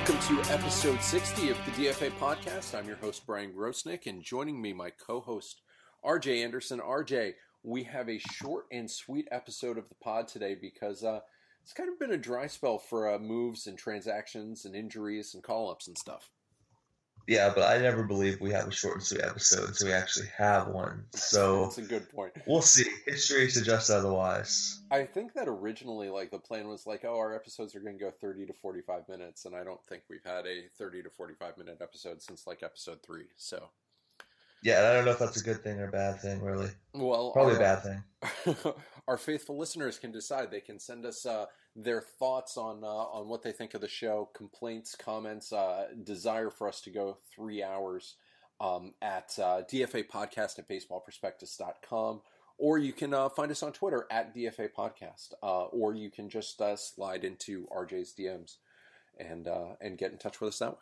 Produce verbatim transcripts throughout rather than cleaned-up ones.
Welcome to episode sixty of the D F A podcast. I'm your host, Brian Grosnick, and joining me, my co-host, R J Anderson. R J, we have a short and sweet episode of the pod today because uh, it's kind of been a dry spell for uh, moves and transactions and injuries and call-ups and stuff. Yeah, but I never believe we have a short and sweet episode until we actually have one. So that's a good point. We'll see. History suggests otherwise. I think that originally, like, the plan was like, oh, our episodes are going to go thirty to forty-five minutes, and I don't think we've had a thirty to forty-five minute episode since, like, episode three, so... Yeah, and I don't know if that's a good thing or a bad thing, really. Well, Probably our, a bad thing. Our faithful listeners can decide. They can send us uh, their thoughts on uh, on what they think of the show, complaints, comments, uh, desire for us to go three hours um, at uh, D F A podcast at baseball prospectus dot com. Or you can uh, find us on Twitter at D F A podcast. Uh, or you can just uh, slide into R J's D Ms and uh, and get in touch with us that way.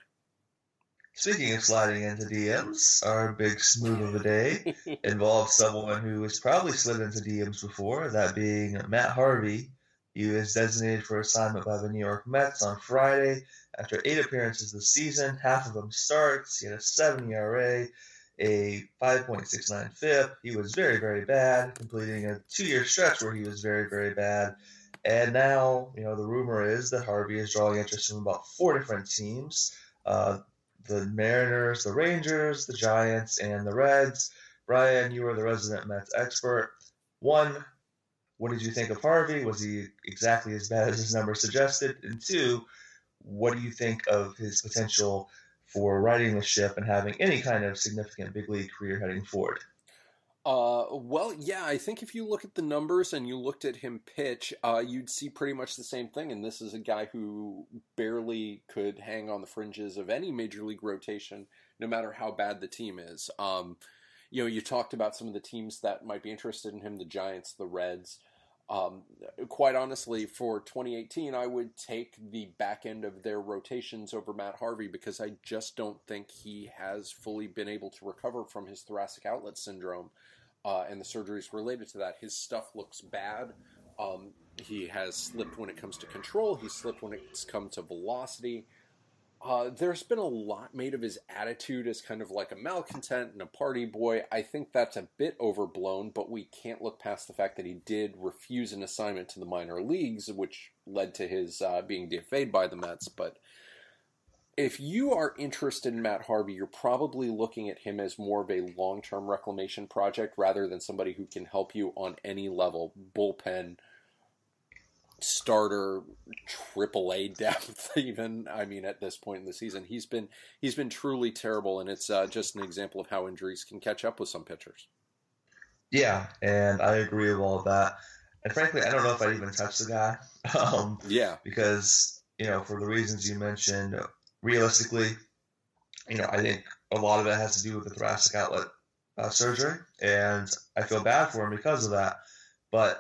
Speaking of sliding into D Ms, our big smooth of the day involves someone who has probably slid into D Ms before, that being Matt Harvey. He was designated for assignment by the New York Mets on Friday after eight appearances this season, half of them starts. He had a seven E R A, a five point six nine F I P. He was very, very bad, completing a two-year stretch where he was very, very bad. And now, you know, the rumor is that Harvey is drawing interest from about four different teams. Uh, the Mariners, the Rangers, the Giants, and the Reds. Brian, you are the resident Mets expert. One, what did you think of Harvey? Was he exactly as bad as his number suggested? And two, what do you think of his potential for riding the ship and having any kind of significant big league career heading forward? Uh, well, yeah, I think if you look at the numbers and you looked at him pitch, uh, you'd see pretty much the same thing. And this is a guy who barely could hang on the fringes of any major league rotation, no matter how bad the team is. Um, you know, you talked about some of the teams that might be interested in him, the Giants, the Reds. Um, quite honestly, for twenty eighteen, I would take the back end of their rotations over Matt Harvey because I just don't think he has fully been able to recover from his thoracic outlet syndrome. Uh, and the surgeries related to that. His stuff looks bad. Um, he has slipped when it comes to control. He's slipped when it's come to velocity. Uh, there's been a lot made of his attitude as kind of like a malcontent and a party boy. I think that's a bit overblown, but we can't look past the fact that he did refuse an assignment to the minor leagues, which led to his uh, being D F A'd by the Mets. But if you are interested in Matt Harvey, you're probably looking at him as more of a long-term reclamation project rather than somebody who can help you on any level, bullpen, starter, triple A depth even. I mean, at this point in the season, he's been he's been truly terrible, and it's uh, just an example of how injuries can catch up with some pitchers. Yeah, and I agree with all of that. And frankly, I don't know if I'd even touch the guy. um, yeah. Because, you know, for the reasons you mentioned, realistically, you know, I think a lot of it has to do with the thoracic outlet uh, surgery, and I feel bad for him because of that. But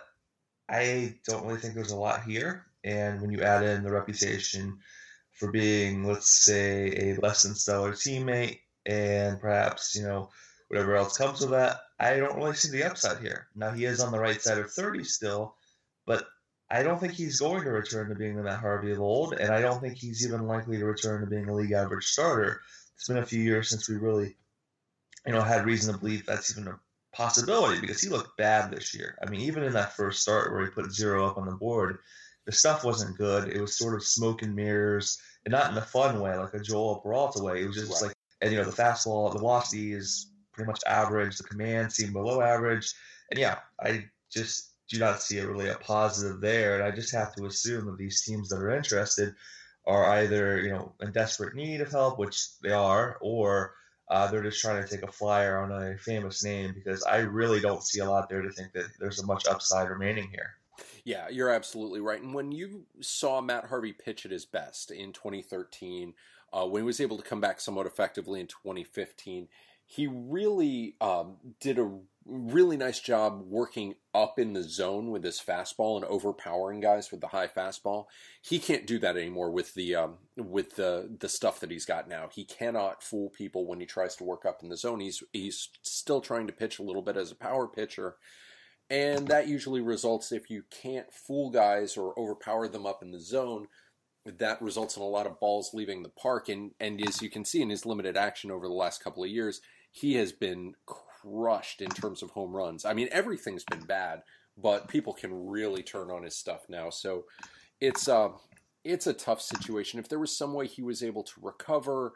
I don't really think there's a lot here. And when you add in the reputation for being, let's say, a less than stellar teammate, and perhaps, you know, whatever else comes with that, I don't really see the upside here. Now, he is on the right side of thirty still, but I don't think he's going to return to being the Matt Harvey of old, and I don't think he's even likely to return to being a league average starter. It's been a few years since we really, you know, had reason to believe that's even a possibility because he looked bad this year. I mean, even in that first start where he put zero up on the board, the stuff wasn't good. It was sort of smoke and mirrors, and not in a fun way, like a Joel Peralta way. It was just right. like, and you know, the fastball, the velocity is pretty much average. The command seemed below average, and yeah, I just do not see a really a positive there. And I just have to assume that these teams that are interested are either, you know, in desperate need of help, which they are, or uh, they're just trying to take a flyer on a famous name because I really don't see a lot there to think that there's a much upside remaining here. Yeah, you're absolutely right. And when you saw Matt Harvey pitch at his best in twenty thirteen, uh, when he was able to come back somewhat effectively in twenty fifteen, he really um, did a really nice job working up in the zone with his fastball and overpowering guys with the high fastball. He can't do that anymore with the um, with the the stuff that he's got now. He cannot fool people when he tries to work up in the zone. He's he's still trying to pitch a little bit as a power pitcher, and that usually results if you can't fool guys or overpower them up in the zone. that results in a lot of balls leaving the park. And, and as you can see in his limited action over the last couple of years, he has been crushed in terms of home runs. I mean, everything's been bad, but people can really turn on his stuff now. So it's, uh, it's a tough situation. If there was some way he was able to recover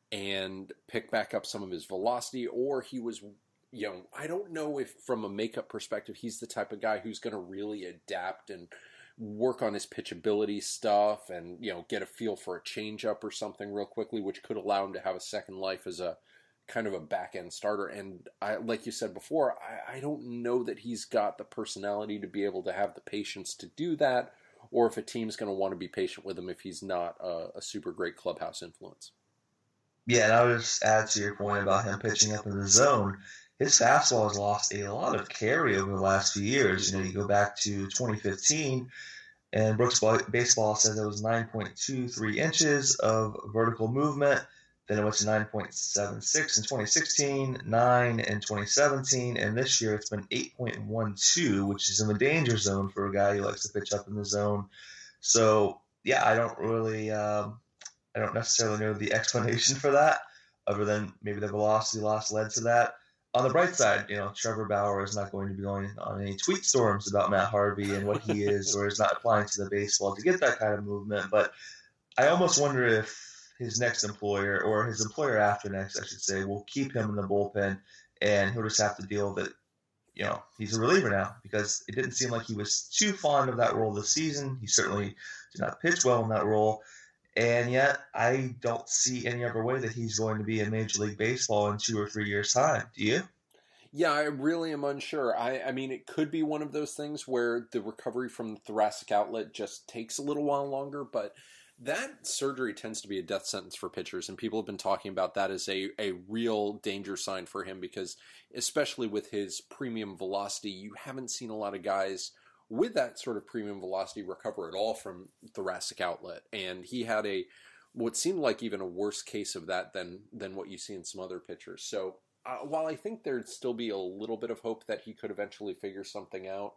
and pick back up some of his velocity, or he was, you know, I don't know if from a makeup perspective, he's the type of guy who's going to really adapt and work on his pitchability stuff and, you know, get a feel for a changeup or something real quickly, which could allow him to have a second life as a kind of a back-end starter. And I, like you said before, I, I don't know that he's got the personality to be able to have the patience to do that, or if a team's going to want to be patient with him if he's not a, a super great clubhouse influence. Yeah, and I would just add to your point about him pitching up in the zone. His fastball has lost a lot of carry over the last few years. You know, you go back to twenty fifteen, and Brooks Baseball says it was nine point two three inches of vertical movement. Then it went to nine point seven six in twenty sixteen, nine in twenty seventeen, and this year it's been eight point one two, which is in the danger zone for a guy who likes to pitch up in the zone. So, yeah, I don't really, um, I don't necessarily know the explanation for that, other than maybe the velocity loss led to that. On the bright side, you know, Trevor Bauer is not going to be going on any tweet storms about Matt Harvey and what he is or is not applying to the baseball to get that kind of movement. But I almost wonder if his next employer, or his employer after next, I should say, will keep him in the bullpen, and he'll just have to deal with it. You know, he's a reliever now, because it didn't seem like he was too fond of that role this season. He certainly did not pitch well in that role. And yet, I don't see any other way that he's going to be in Major League Baseball in two or three years' time. Do you? Yeah, I really am unsure. I, I mean, it could be one of those things where the recovery from the thoracic outlet just takes a little while longer, but that surgery tends to be a death sentence for pitchers, and people have been talking about that as a, a real danger sign for him, because especially with his premium velocity, you haven't seen a lot of guys with that sort of premium velocity recover at all from thoracic outlet. And he had a, what seemed like even a worse case of that than, than what you see in some other pitchers. So uh, while I think there'd still be a little bit of hope that he could eventually figure something out,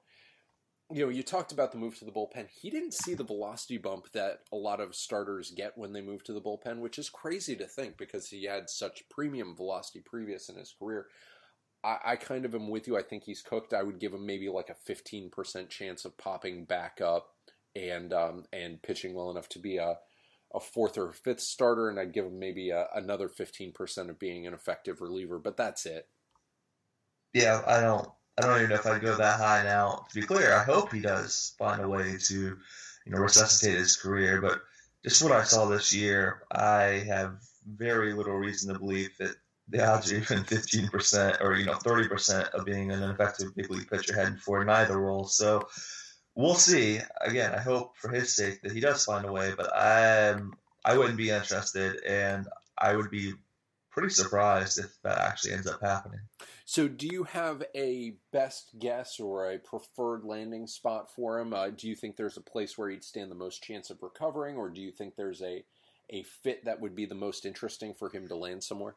you know, you talked about the move to the bullpen. He didn't see the velocity bump that a lot of starters get when they move to the bullpen, which is crazy to think because he had such premium velocity previous in his career. I, I kind of am with you. I think he's cooked. I would give him maybe like a fifteen percent chance of popping back up and um, and pitching well enough to be a, a fourth or fifth starter, and I'd give him maybe a, another fifteen percent of being an effective reliever, but that's it. Yeah, I don't I don't even know if I'd go that high now. To be clear, I hope he does find a way to, you know, resuscitate his career, but just what I saw this year, I have very little reason to believe that the odds are even fifteen percent or, you know, thirty percent of being an effective big league pitcher heading for neither role. So we'll see. Again, I hope for his sake that he does find a way, but I'm, I wouldn't be interested, and I would be pretty surprised if that actually ends up happening. So do you have a best guess or a preferred landing spot for him? Uh, do you think there's a place where he'd stand the most chance of recovering, or do you think there's a, a fit that would be the most interesting for him to land somewhere?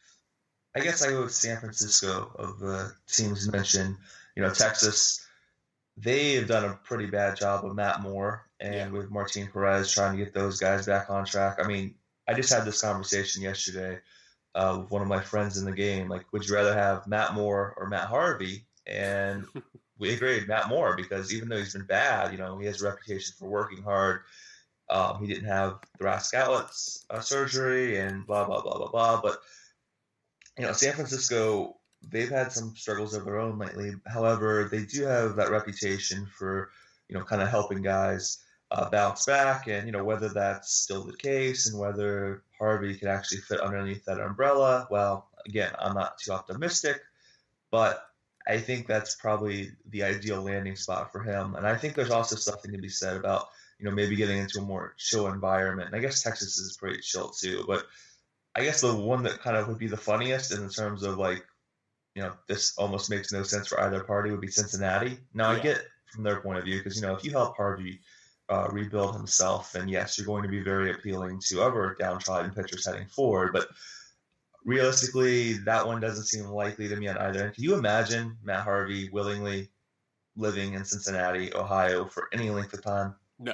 I guess I go with San Francisco of the teams mentioned. You know, Texas, they have done a pretty bad job of Matt Moore and yeah. with Martin Perez trying to get those guys back on track. I mean, I just had this conversation yesterday uh, with one of my friends in the game. Like, would you rather have Matt Moore or Matt Harvey? And we agreed Matt Moore, because even though he's been bad, you know, he has a reputation for working hard. Um, he didn't have thoracic outlet uh, surgery and blah, blah, blah, blah, blah. But you know, San Francisco, they've had some struggles of their own lately. However, they do have that reputation for, you know, kind of helping guys uh, bounce back. And, you know, whether that's still the case and whether Harvey can actually fit underneath that umbrella, well, again, I'm not too optimistic, but I think that's probably the ideal landing spot for him. And I think there's also something to be said about, you know, maybe getting into a more chill environment. And I guess Texas is pretty chill too, but I guess the one that kind of would be the funniest in terms of, like, you know, this almost makes no sense for either party would be Cincinnati. Now, yeah. I get from their point of view, because, you know, if you help Harvey uh, rebuild himself, then yes, you're going to be very appealing to other downtrodden pitchers heading forward. But realistically, that one doesn't seem likely to me on either end. Can you imagine Matt Harvey willingly living in Cincinnati, Ohio for any length of time? No.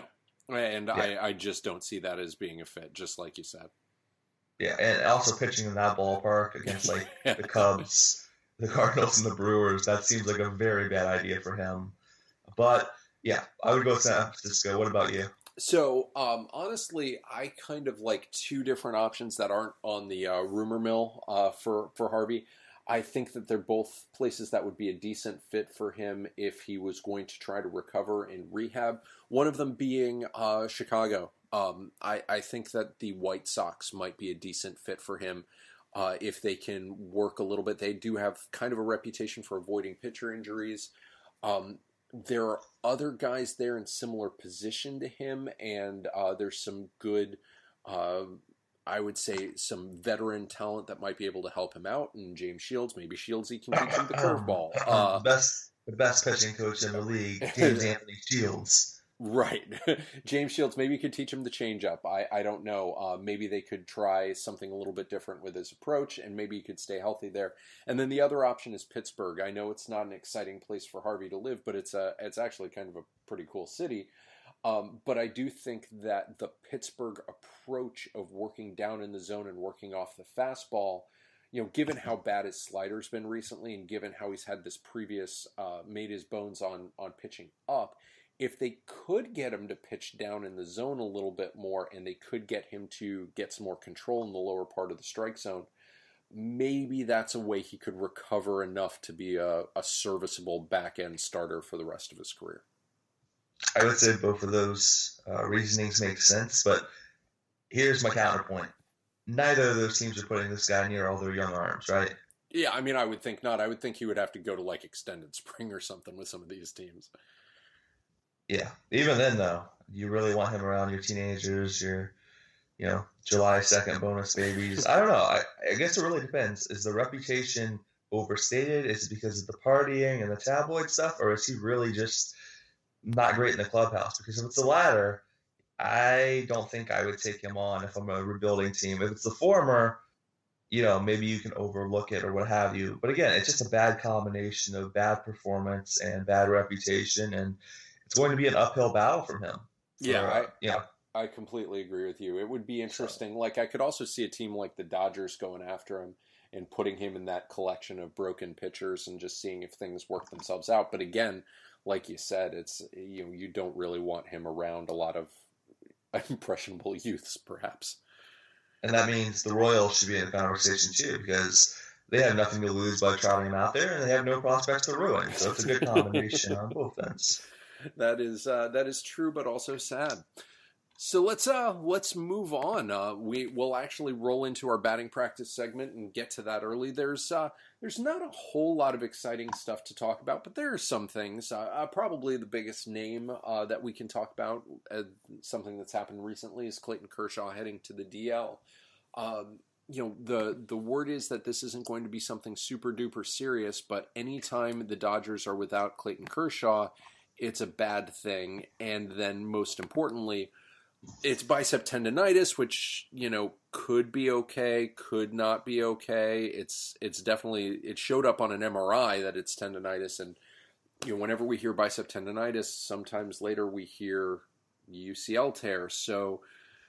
And Yeah. I, I just don't see that as being a fit, just like you said. Yeah, and also pitching in that ballpark against like Yeah. the Cubs, the Cardinals, and the Brewers, that seems like a very bad idea for him. But yeah, I would go San Francisco. What about you? So, um, honestly, I kind of like two different options that aren't on the uh, rumor mill uh, for, for Harvey. I think that they're both places that would be a decent fit for him if he was going to try to recover in rehab. One of them being uh, Chicago. Um, I, I think that the White Sox might be a decent fit for him uh, if they can work a little bit. They do have kind of a reputation for avoiding pitcher injuries. Um, there are other guys there in similar position to him, and uh, there's some good, uh, I would say, some veteran talent that might be able to help him out. And James Shields, maybe Shieldsy can teach him the curveball. Uh, the best, the best pitching coach in the league, James Anthony Shields. Right. James Shields, maybe you could teach him the changeup. I, I don't know. Uh, maybe they could try something a little bit different with his approach, and maybe he could stay healthy there. And then the other option is Pittsburgh. I know it's not an exciting place for Harvey to live, but it's a it's actually kind of a pretty cool city. Um, but I do think that the Pittsburgh approach of working down in the zone and working off the fastball, you know, given how bad his slider's been recently, and given how he's had this previous uh, made his bones on on pitching up, if they could get him to pitch down in the zone a little bit more, and they could get him to get some more control in the lower part of the strike zone, maybe that's a way he could recover enough to be a, a serviceable back-end starter for the rest of his career. I would say both of those uh, reasonings make sense, but here's my counterpoint. Neither of those teams are putting this guy near all their young arms, right? Yeah, I mean, I would think not. I would think he would have to go to, like, extended spring or something with some of these teams. Yeah, even then, though, you really want him around your teenagers, your, you know, July second bonus babies. I don't know. I, I guess it really depends. Is the reputation overstated? Is it because of the partying and the tabloid stuff? Or is he really just not great in the clubhouse? Because if it's the latter, I don't think I would take him on if I'm a rebuilding team. If it's the former, you know, maybe you can overlook it or what have you. But again, it's just a bad combination of bad performance and bad reputation, and it's going to be an uphill battle from him. For, yeah, I, yeah. I completely agree with you. It would be interesting. So, like, I could also see a team like the Dodgers going after him and putting him in that collection of broken pitchers and just seeing if things work themselves out. But again, like you said, it's, you know, you don't really want him around a lot of impressionable youths, perhaps. And that means the Royals should be in the conversation too, because they have nothing to lose by trotting him out there, and they have no prospects to ruin. So it's a good combination on both ends. That is uh, that is true, but also sad. So let's uh let's move on. Uh, we will actually roll into our batting practice segment and get to that early. There's uh there's not a whole lot of exciting stuff to talk about, but there are some things. Uh, uh, probably the biggest name uh, that we can talk about, uh, something that's happened recently, is Clayton Kershaw heading to the D L. Um, you know, the the word is that this isn't going to be something super duper serious, but anytime the Dodgers are without Clayton Kershaw, it's a bad thing. And then most importantly, it's bicep tendonitis, which, you know, could be okay, could not be okay. It's it's definitely, it showed up on an M R I that it's tendonitis. And, you know, whenever we hear bicep tendonitis, sometimes later we hear U C L tear. So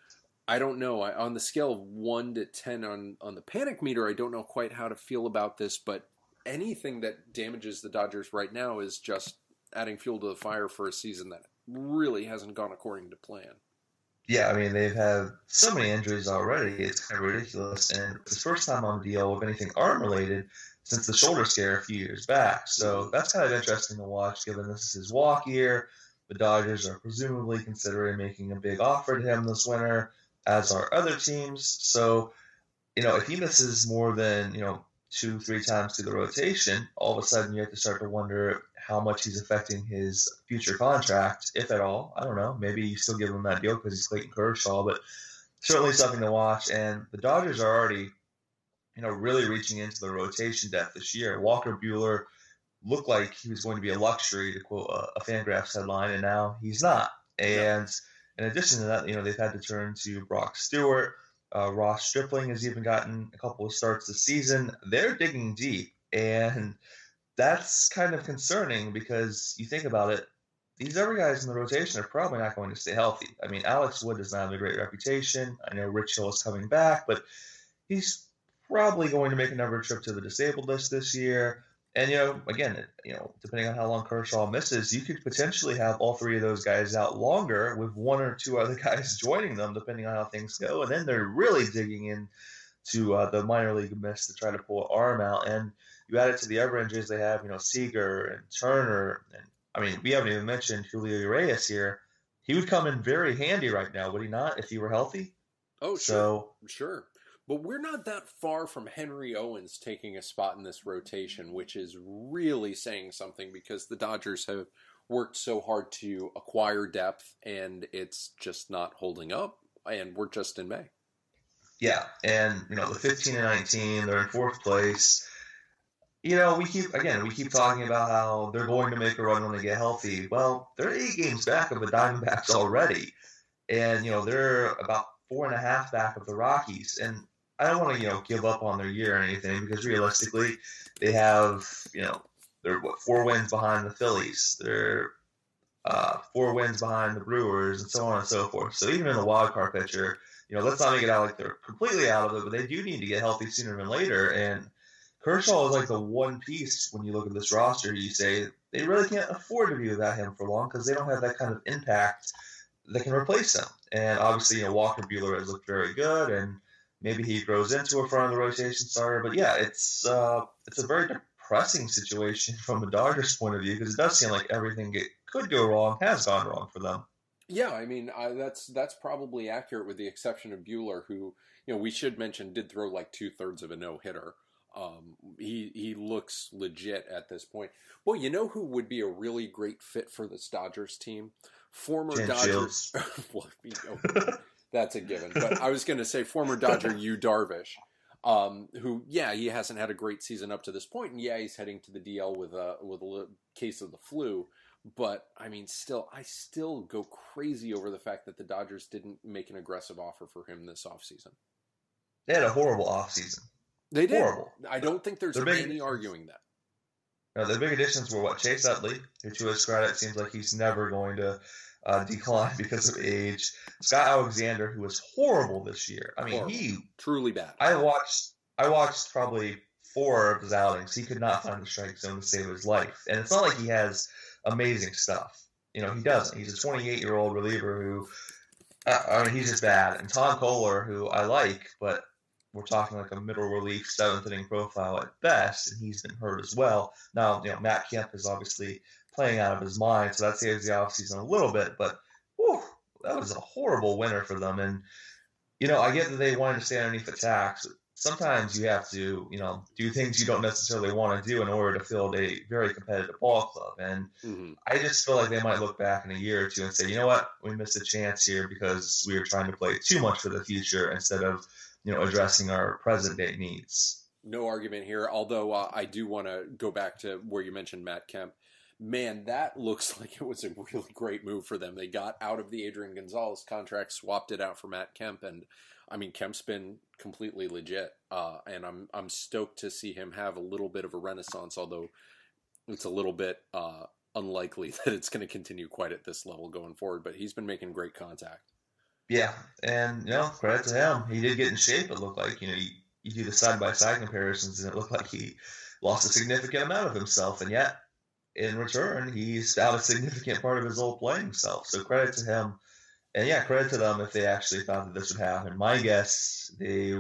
I don't know. I, on the scale of one to ten on, on the panic meter, I don't know quite how to feel about this. But anything that damages the Dodgers right now is just adding fuel to the fire for a season that really hasn't gone according to plan. Yeah, I mean, they've had so many injuries already, it's kind of ridiculous. And it's the first time on D L with anything arm-related since the shoulder scare a few years back. So that's kind of interesting to watch, given this is his walk year. The Dodgers are presumably considering making a big offer to him this winter, as are other teams. So, you know, if he misses more than, you know, two, three times through the rotation, all of a sudden you have to start to wonder how much he's affecting his future contract, if at all. I don't know. Maybe you still give him that deal because he's Clayton Kershaw, but certainly something to watch. And the Dodgers are already, you know, really reaching into the rotation depth this year. Walker Buehler looked like he was going to be a luxury, to quote a, a Fangraphs headline, and now he's not. And in addition to that, you know, they've had to turn to Brock Stewart. Uh, Ross Stripling has even gotten a couple of starts this season. They're digging deep, and that's kind of concerning because you think about it, these other guys in the rotation are probably not going to stay healthy. I mean, Alex Wood does not have a great reputation. I know Rich Hill is coming back, but he's probably going to make another trip to the disabled list this year. And, you know, again, you know, depending on how long Kershaw misses, you could potentially have all three of those guys out longer with one or two other guys joining them, depending on how things go. And then they're really digging in to uh, the minor league miss to try to pull an arm out. And you add it to the other injuries they have, you know, Seager and Turner. And, I mean, we haven't even mentioned Julio Urias here. He would come in very handy right now, would he not, if he were healthy? Oh, so, sure. Sure. But we're not that far from Henry Owens taking a spot in this rotation, which is really saying something because the Dodgers have worked so hard to acquire depth, and it's just not holding up, and we're just in May. Yeah, and, you know, the fifteen and nineteen, they're in fourth place. You know, we keep, again, we keep talking about how they're going to make a run when they get healthy. Well, they're eight games back of the Diamondbacks already, and, you know, they're about four and a half back of the Rockies, and I don't want to, you know, give up on their year or anything because realistically, they have, you know, they're what, four wins behind the Phillies. They're uh, four wins behind the Brewers and so on and so forth. So even in the wild card picture, you know, let's not make it out like they're completely out of it, but they do need to get healthy sooner than later. And Kershaw is like the one piece when you look at this roster, you say they really can't afford to be without him for long because they don't have that kind of impact that can replace him. And obviously, you know, Walker Buehler has looked very good, and maybe he grows into a front of the rotation starter. But yeah, it's uh, it's a very depressing situation from a Dodgers point of view because it does seem like everything it could go wrong has gone wrong for them. Yeah, I mean I, that's that's probably accurate with the exception of Buehler, who, you know, we should mention did throw like two thirds of a no hitter. Um, he he looks legit at this point. Well, you know who would be a really great fit for this Dodgers team? Former Ken Dodgers. well, you know, that's a given. But I was going to say former Dodger Yu Darvish, um, who, yeah, he hasn't had a great season up to this point, and yeah, he's heading to the D L with a with a case of the flu. But I mean, still, I still go crazy over the fact that the Dodgers didn't make an aggressive offer for him this offseason. They had a horrible offseason. They did. Horrible. I don't think there's big, any arguing that. No, the big additions were what? Chase Utley, who to his credit seems like he's never going to uh, decline because of age. Scott Alexander, who was horrible this year. I mean, horrible. he truly bad. I watched. I watched probably four of his outings. He could not find the strike zone to save his life, and it's not like he has amazing stuff. You know, he doesn't. He's a twenty-eight-year-old reliever who, uh, I mean, he's just bad. And Tom Kohler, who I like, but we're talking like a middle relief, seventh inning profile at best, and he's been hurt as well. Now, you know, Matt Kemp is obviously playing out of his mind, so that saves the offseason a little bit, but whew, that was a horrible winter for them. And, you know, I get that they wanted to stay underneath the tax. Sometimes you have to, you know, do things you don't necessarily want to do in order to field a very competitive ball club. And mm-hmm. I just feel like they might look back in a year or two and say, you know what, we missed a chance here because we were trying to play too much for the future instead of, you know, addressing our present day needs. No argument here, although uh, I do want to go back to where you mentioned Matt Kemp. Man, that looks like it was a really great move for them. They got out of the Adrian Gonzalez contract, swapped it out for Matt Kemp, and I mean, Kemp's been completely legit, uh, and I'm I'm stoked to see him have a little bit of a renaissance, although it's a little bit uh, unlikely that it's going to continue quite at this level going forward, but he's been making great contact. Yeah, and, you know, credit to him. He did get in shape, it looked like. You know, you, you do the side-by-side comparisons, and it looked like he lost a significant amount of himself, and yet, in return, he's found a significant part of his old playing self. So credit to him. And, yeah, credit to them if they actually thought that this would happen. My guess, they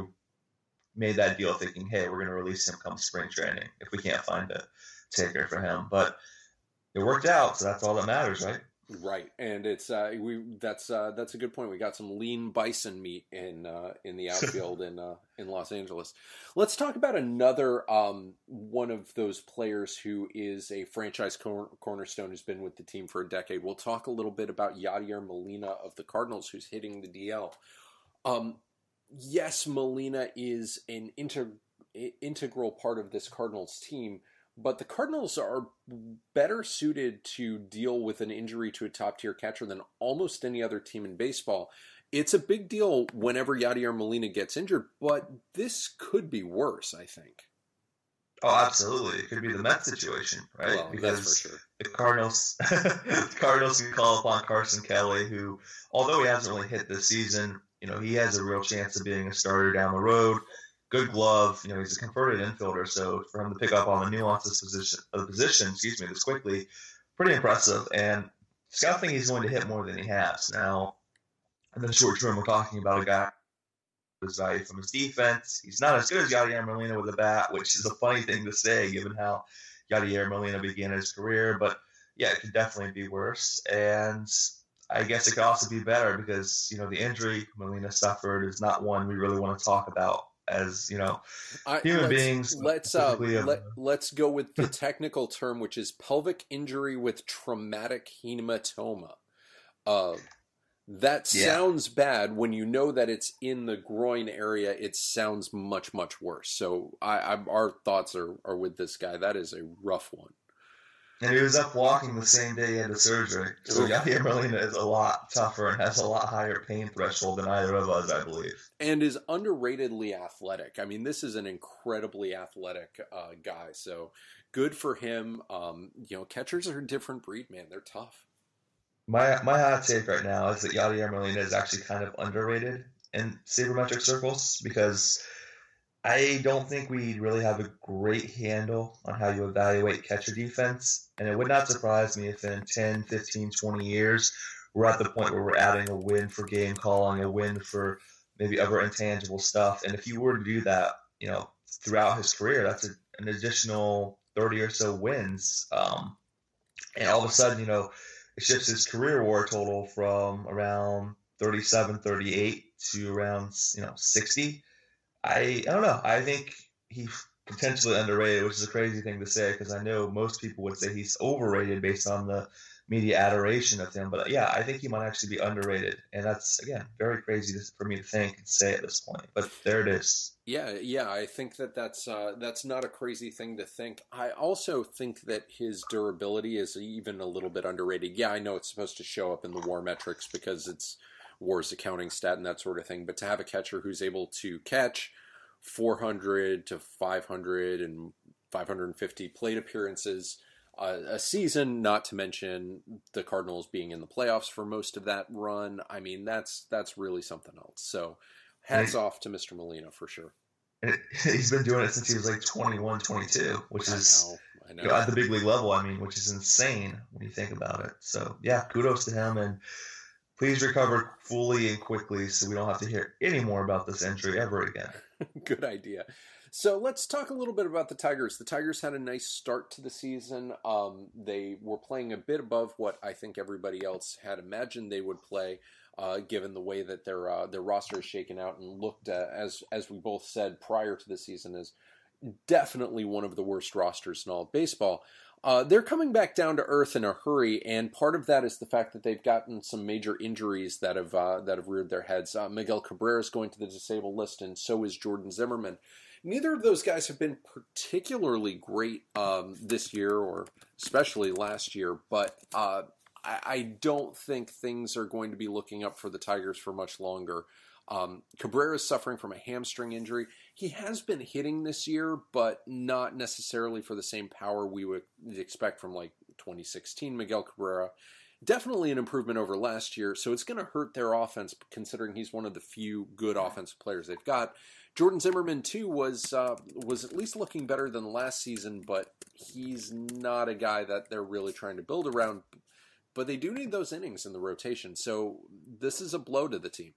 made that deal thinking, hey, we're going to release him come spring training if we can't find a taker for him. But it worked out, so that's all that matters, right? Right, and it's uh, we that's uh, that's a good point. We got some lean bison meat in uh, in the outfield in uh, in Los Angeles. Let's talk about another um, one of those players who is a franchise cor- cornerstone who's been with the team for a decade. We'll talk a little bit about Yadier Molina of the Cardinals, who's hitting the D L. Um, yes, Molina is an inter- integral part of this Cardinals team. But the Cardinals are better suited to deal with an injury to a top-tier catcher than almost any other team in baseball. It's a big deal whenever Yadier Molina gets injured, but this could be worse, I think. Oh, absolutely. It could be the Mets situation, right? Well, because that's for sure. the Cardinals, the Cardinals can call upon Carson Kelly, who, although he hasn't really hit this season, you know, he has a real chance of being a starter down the road. Good glove, you know, he's a converted infielder, so for him to pick up on the nuances position of the position, excuse me, this quickly, pretty impressive. And Scott thinks he's going to hit more than he has. Now, in the short term, we're talking about a guy his value from his defense. He's not as good as Yadier Molina with the bat, which is a funny thing to say given how Yadier Molina began his career. But yeah, it could definitely be worse. And I guess it could also be better because, you know, the injury Molina suffered is not one we really want to talk about as, you know, I, human let's, beings. Let's uh, let, let's go with the technical term, which is pelvic injury with traumatic hematoma. Uh, That yeah. sounds bad. When you know that it's in the groin area, it sounds much, much worse. So I, I, our thoughts are, are with this guy. That is a rough one. And he was up walking the same day he had the surgery. So Yadier Molina is a lot tougher and has a lot higher pain threshold than either of us, I believe. And is underratedly athletic. I mean, this is an incredibly athletic uh, guy. So good for him. Um, you know, catchers are a different breed, man. They're tough. My my hot take right now is that Yadier Molina is actually kind of underrated in sabermetric circles because I don't think we really have a great handle on how you evaluate catcher defense. And it would not surprise me if in ten, fifteen, twenty years, we're at the point where we're adding a win for game calling, a win for maybe other intangible stuff. And if you were to do that, you know, throughout his career, that's a, an additional thirty or so wins. Um, and all of a sudden, you know, it shifts his career WAR total from around thirty-seven, thirty-eight to around, you know, sixty. I, I don't know. I think he's potentially underrated, which is a crazy thing to say because I know most people would say he's overrated based on the media adoration of him. But yeah, I think he might actually be underrated. And that's, again, very crazy for me to think and say at this point. But there it is. Yeah, yeah, I think that that's uh, that's not a crazy thing to think. I also think that his durability is even a little bit underrated. Yeah, I know it's supposed to show up in the WAR metrics because it's WAR's accounting stat and that sort of thing. But to have a catcher who's able to catch four hundred to five hundred and five hundred fifty plate appearances uh, a season, not to mention the Cardinals being in the playoffs for most of that run, I mean, that's that's really something else. So hats off to Mister Molina for sure. He's been doing it since he was like twenty-one, twenty-two, which is, I know, I know. You know, at the big league level, I mean, which is insane when you think about it. So, yeah, kudos to him, and please recover fully and quickly so we don't have to hear any more about this injury ever again. Good idea. So let's talk a little bit about the Tigers. The Tigers had a nice start to the season. Um, they were playing a bit above what I think everybody else had imagined they would play. Uh, given the way that their uh, their roster is shaken out and looked at, as as we both said prior to the season, as definitely one of the worst rosters in all of baseball. Uh, they're coming back down to earth in a hurry, and part of that is the fact that they've gotten some major injuries that have uh, that have reared their heads. Uh, Miguel Cabrera is going to the disabled list, and so is Jordan Zimmermann. Neither of those guys have been particularly great um, this year, or especially last year, but uh, I don't think things are going to be looking up for the Tigers for much longer. Um, Cabrera is suffering from a hamstring injury. He has been hitting this year, but not necessarily for the same power we would expect from like twenty sixteen Miguel Cabrera. Definitely an improvement over last year, so it's going to hurt their offense considering he's one of the few good offensive players they've got. Jordan Zimmermann, too, was uh, was at least looking better than last season, but he's not a guy that they're really trying to build around. But they do need those innings in the rotation, so this is a blow to the team.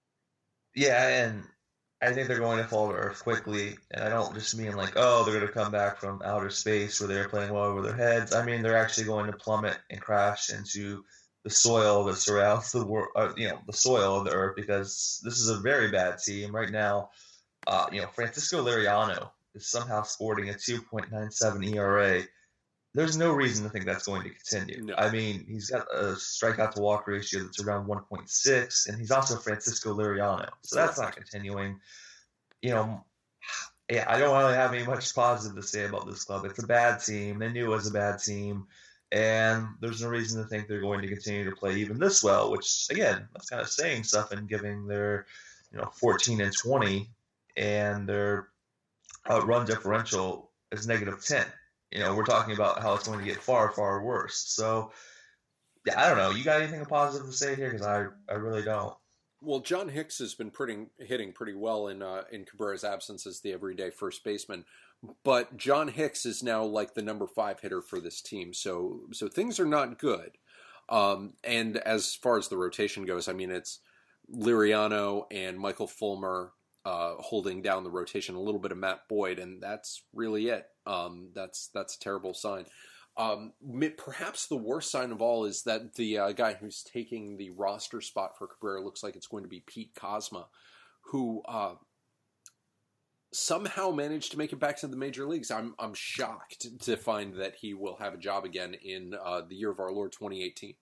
Yeah, and I think they're going to fall to earth quickly, and I don't just mean like, oh, they're going to come back from outer space where they're playing well over their heads. I mean, they're actually going to plummet and crash into the soil that surrounds the world, uh, you know, the soil of the earth, because this is a very bad team right now. Uh, you know, Francisco Liriano is somehow sporting a two point nine seven E R A. There's no reason to think that's going to continue. No. I mean, he's got a strikeout to walk ratio that's around one point six, and he's also Francisco Liriano. So that's not continuing. You know, yeah, I don't really have any much positive to say about this club. It's a bad team. They knew it was a bad team, and there's no reason to think they're going to continue to play even this well, which, again, that's kind of saying stuff and giving their, you know, fourteen and twenty, and their uh, run differential is negative ten. You know, we're talking about how it's going to get far, far worse. So, yeah, I don't know. You got anything positive to say here? Because I, I really don't. Well, John Hicks has been pretty, hitting pretty well in uh, in Cabrera's absence as the everyday first baseman, but John Hicks is now like the number five hitter for this team. So so things are not good. Um, and as far as the rotation goes, I mean, it's Liriano and Michael Fulmer uh, holding down the rotation, a little bit of Matt Boyd, and that's really it. Um, that's that's a terrible sign. Um, perhaps the worst sign of all is that the uh, guy who's taking the roster spot for Cabrera looks like it's going to be Pete Kozma, who uh, somehow managed to make it back to the major leagues. I'm I'm shocked to find that he will have a job again in uh, the year of our Lord twenty eighteen.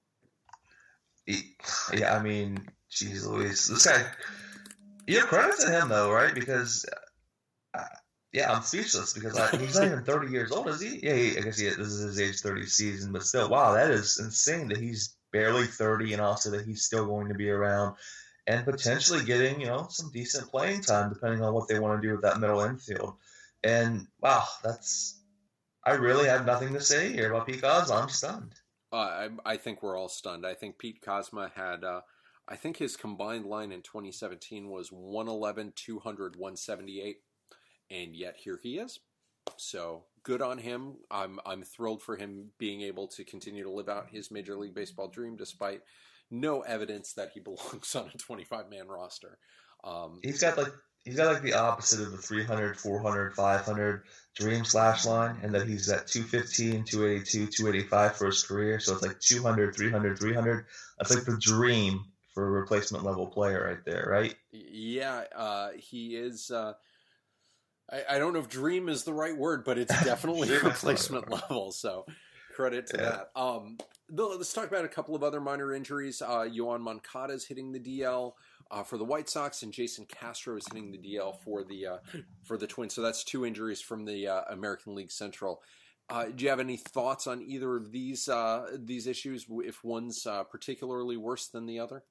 Yeah, I mean, geez Louise, this guy. You know, credit to him though, right? Because. Uh, Yeah, I'm speechless because I, he's not even thirty years old, is he? Yeah, he, I guess he, this is his age thirty season, but still, wow, that is insane that he's barely thirty and also that he's still going to be around and potentially getting, you know, some decent playing time depending on what they want to do with that middle infield. And, wow, that's – I really have nothing to say here about Pete Kozma. I'm stunned. Uh, I, I think we're all stunned. I think Pete Kozma had uh, – I think his combined line in twenty seventeen was one eleven, two hundred, one seventy-eight. And yet here he is. So good on him. I'm I'm thrilled for him being able to continue to live out his Major League Baseball dream despite no evidence that he belongs on a twenty-five man roster. Um, he's got like he's got like the opposite of the three hundred, four hundred, five hundred dream slash line, and that he's at two fifteen, two eighty-two, two eighty-five for his career. So it's like two hundred, three hundred, three hundred. That's like the dream for a replacement level player right there, right? Yeah, uh, he is. Uh, I, I don't know if dream is the right word, but it's definitely replacement level. So credit to yeah. that. Um, let's talk about a couple of other minor injuries. Uh, Yoan Moncada is hitting the D L uh, for the White Sox, and Jason Castro is hitting the D L for the uh, for the Twins. So that's two injuries from the uh, American League Central. Uh, do you have any thoughts on either of these uh, these issues? If one's uh, particularly worse than the other?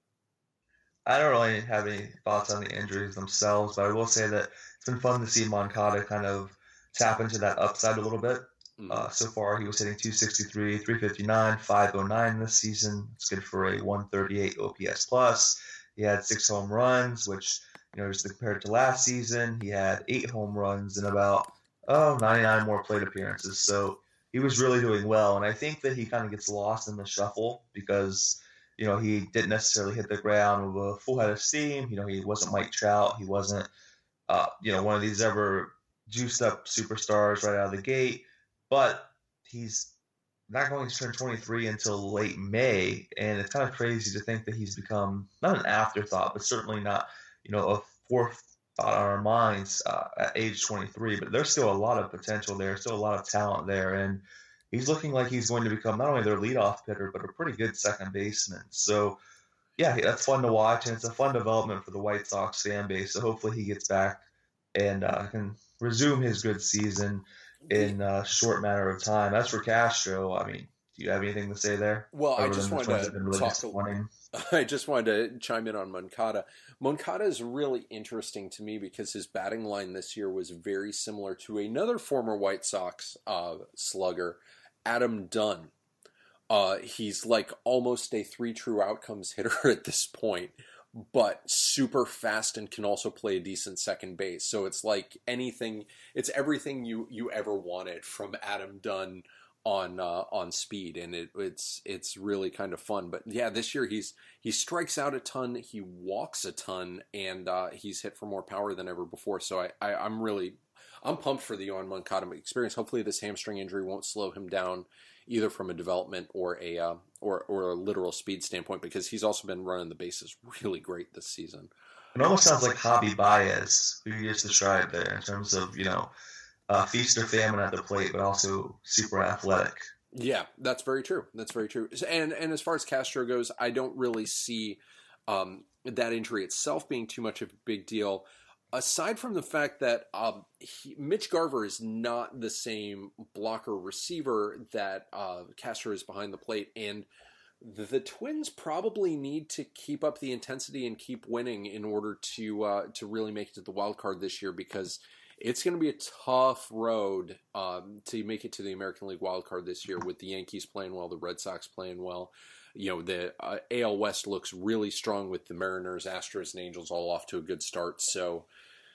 I don't really have any thoughts on the injuries themselves, but I will say that it's been fun to see Moncada kind of tap into that upside a little bit. Mm-hmm. Uh, so far, he was hitting two sixty-three, three fifty-nine, five oh nine this season. It's good for a one thirty-eight O P S plus. He had six home runs, which, you know, just compared to last season, he had eight home runs and about, oh, ninety-nine more plate appearances. So he was really doing well. And I think that he kind of gets lost in the shuffle because – you know, he didn't necessarily hit the ground with a full head of steam. You know, he wasn't Mike Trout. He wasn't, uh, you know, one of these ever juiced up superstars right out of the gate. But he's not going to turn twenty-three until late May. And it's kind of crazy to think that he's become not an afterthought, but certainly not, you know, a fourth thought on our minds uh, at age twenty-three. But there's still a lot of potential there, still a lot of talent there. And he's looking like he's going to become not only their leadoff hitter, but a pretty good second baseman. So, yeah, that's fun to watch, and it's a fun development for the White Sox fan base. So hopefully he gets back and uh, can resume his good season in a short matter of time. As for Castro, I mean, do you have anything to say there? Well, I just wanted to really talk. I just wanted to chime in on Moncada. Moncada is really interesting to me because his batting line this year was very similar to another former White Sox uh, slugger, Adam Dunn. Uh, he's like almost a three true outcomes hitter at this point, but super fast and can also play a decent second base. So it's like anything, it's everything you, you ever wanted from Adam Dunn on uh, on speed, and it, it's it's really kind of fun. But yeah, this year he's he strikes out a ton, he walks a ton, and uh, he's hit for more power than ever before. So I, I I'm really I'm pumped for the Yoan Moncada experience. Hopefully this hamstring injury won't slow him down either from a development or a uh, or or a literal speed standpoint, because he's also been running the bases really great this season. It almost sounds like Javi Baez, who you just described there, in terms of, you know, Uh, feast or famine at the plate, but also super athletic. Yeah, that's very true. That's very true. And and as far as Castro goes, I don't really see um, that injury itself being too much of a big deal, aside from the fact that um, he, Mitch Garver is not the same blocker receiver that uh, Castro is behind the plate, and the, the Twins probably need to keep up the intensity and keep winning in order to uh, to really make it to the wild card this year, because It's going to be a tough road um, to make it to the American League wild card this year with the Yankees playing well, the Red Sox playing well. You know, the uh, A L West looks really strong with the Mariners, Astros, and Angels all off to a good start. So,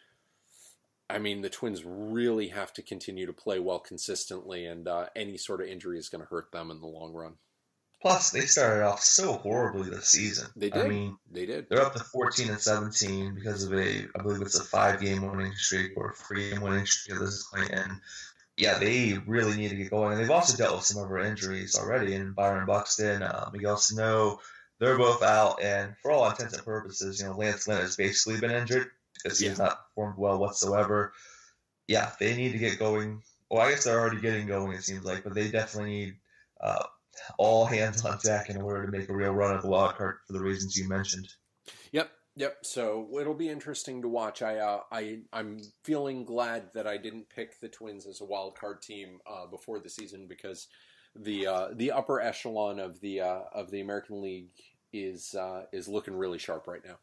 I mean, the Twins really have to continue to play well consistently, and uh, any sort of injury is going to hurt them in the long run. Plus, they started off so horribly this season. They did. I mean, they did. They're up to fourteen and seventeen because of a, I believe it's a five-game winning streak or a three-game winning streak at this point. And yeah, they really need to get going. And they've also dealt with some other injuries already. And Byron Buxton, uh, Miguel Sano, they're both out. And for all intents and purposes, you know, Lance Lynn has basically been injured because he's yeah. not performed well whatsoever. Yeah, they need to get going. Well, I guess they're already getting going, it seems like, but they definitely need uh, all hands on deck in order to make a real run at the wild card for the reasons you mentioned. Yep, yep. So it'll be interesting to watch. I, uh, I, I'm feeling glad that I didn't pick the Twins as a wild card team uh, before the season because the uh, the upper echelon of the uh, of the American League is uh, is looking really sharp right now.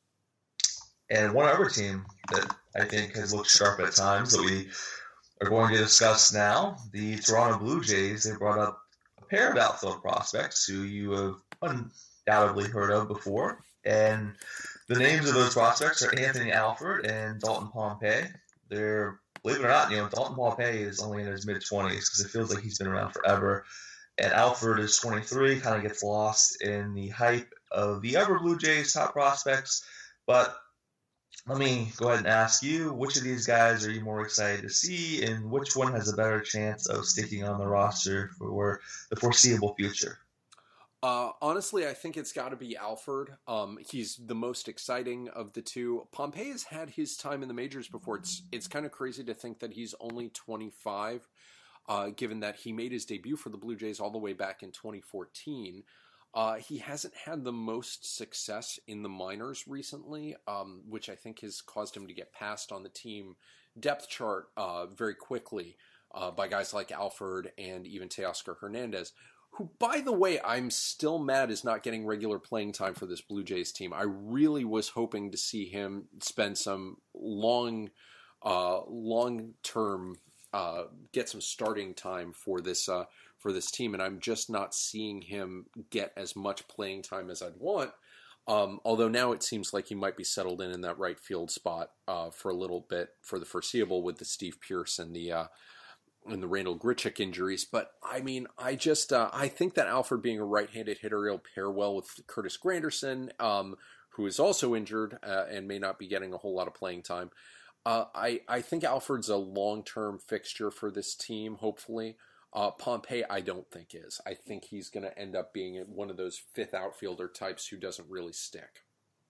And one other team that I think has looked sharp at times that we are going to discuss now, the Toronto Blue Jays. They brought up pair of outfield prospects who you have undoubtedly heard of before. And the names of those prospects are Anthony Alford and Dalton Pompey. They're, believe it or not, you know, Dalton Pompey is only in his mid-twenties because it feels like he's been around forever. And Alford is twenty-three, kind of gets lost in the hype of the other Blue Jays top prospects. But let me go ahead and ask you, which of these guys are you more excited to see, and which one has a better chance of sticking on the roster for the foreseeable future? Uh, honestly, I think it's got to be Alford. Um, he's the most exciting of the two. Pompey has had his time in the majors before. It's it's kind of crazy to think that he's only twenty-five, uh, given that he made his debut for the Blue Jays all the way back in twenty fourteen. Uh, he hasn't had the most success in the minors recently, um, which I think has caused him to get passed on the team depth chart uh, very quickly uh, by guys like Alford and even Teoscar Hernandez, who, by the way, I'm still mad is not getting regular playing time for this Blue Jays team. I really was hoping to see him spend some long, uh, long-term, uh, get some starting time for this uh for this team, and I'm just not seeing him get as much playing time as I'd want. Um, although now it seems like he might be settled in in that right field spot uh, for a little bit for the foreseeable with the Steve Pearce and the uh, and the Randall Grichuk injuries. But I mean, I just uh, I think that Alford being a right-handed hitter, he'll pair well with Curtis Granderson, um, who is also injured uh, and may not be getting a whole lot of playing time. Uh, I I think Alford's a long-term fixture for this team, hopefully. Uh, Pompey, I don't think is. I think he's going to end up being one of those fifth outfielder types who doesn't really stick.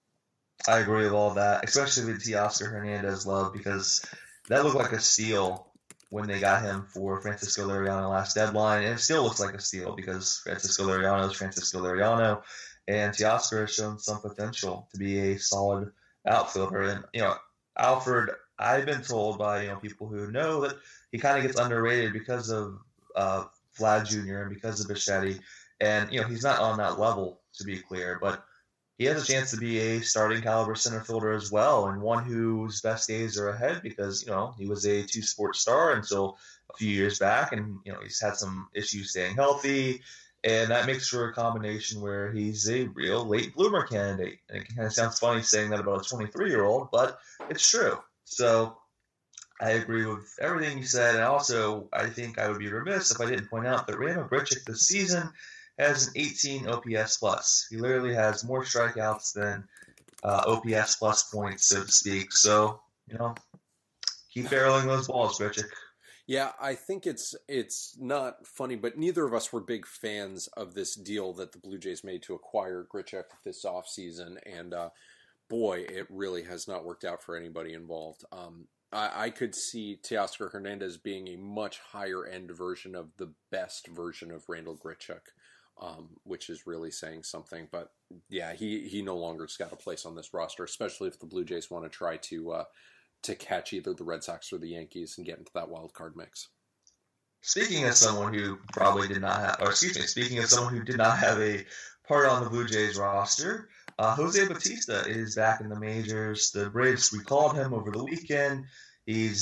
I agree with all that, especially with Teoscar Hernandez love, because that looked like a steal when they got him for Francisco Liriano last deadline, and it still looks like a steal because Francisco Liriano is Francisco Liriano, and Teoscar has shown some potential to be a solid outfielder. And you know, Alford, I've been told by you know people who know that he kind of gets underrated because of Uh, Vlad Junior and because of Bichetti, and you know he's not on that level to be clear, but he has a chance to be a starting caliber center fielder as well, and one whose best days are ahead because you know he was a two-sport star until a few years back, and you know he's had some issues staying healthy, and that makes for a combination where he's a real late bloomer candidate. And it kind of sounds funny saying that about a twenty-three-year-old, but it's true. So I agree with everything you said, and also I think I would be remiss if I didn't point out that Randall Grichuk this season has an eighteen O P S plus. He literally has more strikeouts than uh, O P S plus points, so to speak. So, you know, keep barreling those balls, Grichuk. Yeah, I think it's it's not funny, but neither of us were big fans of this deal that the Blue Jays made to acquire Grichuk this offseason, and uh, boy, it really has not worked out for anybody involved. Um, I, I could see Teoscar Hernandez being a much higher-end version of the best version of Randall Grichuk, um, which is really saying something. But, yeah, he, he no longer's got a place on this roster, especially if the Blue Jays want to try to uh, to catch either the Red Sox or the Yankees and get into that wild card mix. Speaking of someone who probably did not have, or excuse me, speaking of someone who did not have a part on the Blue Jays roster, Uh, Jose Bautista is back in the majors. The Braves recalled him over the weekend. He's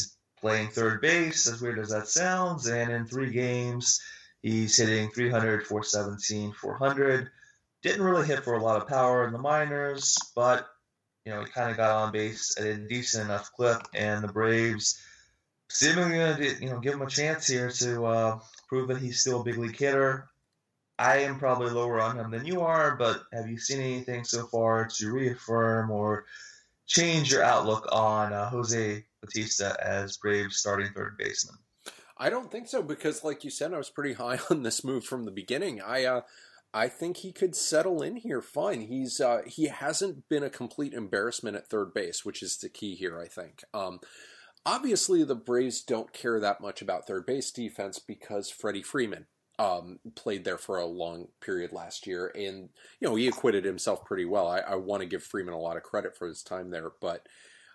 playing third base, as weird as that sounds, and in three games, he's hitting three hundred, four seventeen, four hundred. Didn't really hit for a lot of power in the minors, but, you know, he kind of got on base at a decent enough clip, and the Braves seemingly going to, you know, give him a chance here to uh, prove that he's still a big league hitter. I am probably lower on him than you are, but have you seen anything so far to reaffirm or change your outlook on uh, Jose Bautista as Braves starting third baseman? I don't think so, because like you said, I was pretty high on this move from the beginning. I uh, I think he could settle in here fine. He's uh, he hasn't been a complete embarrassment at third base, which is the key here, I think. Um, obviously, the Braves don't care that much about third base defense because Freddie Freeman Um, played there for a long period last year, and you know he acquitted himself pretty well. I, I want to give Freeman a lot of credit for his time there, but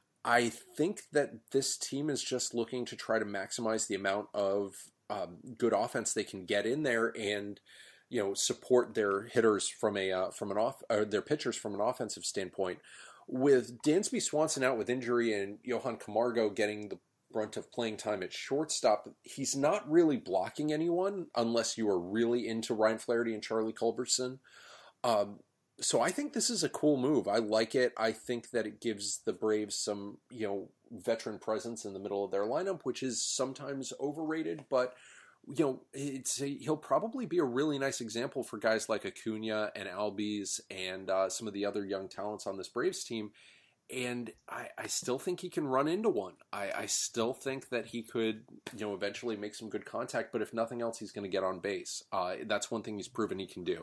I think that this team is just looking to try to maximize the amount of um, good offense they can get in there, and you know support their hitters from a uh, from an off or their pitchers from an offensive standpoint. With Dansby Swanson out with injury and Johan Camargo getting the brunt of playing time at shortstop, he's not really blocking anyone unless you are really into Ryan Flaherty and Charlie Culberson. Um, so I think this is a cool move. I like it. I think that it gives the Braves some, you know, veteran presence in the middle of their lineup, which is sometimes overrated, but you know, it's a, he'll probably be a really nice example for guys like Acuna and Albies and uh, some of the other young talents on this Braves team. And I, I still think he can run into one. I, I still think that he could, you know, eventually make some good contact. But if nothing else, he's going to get on base. Uh, that's one thing he's proven he can do.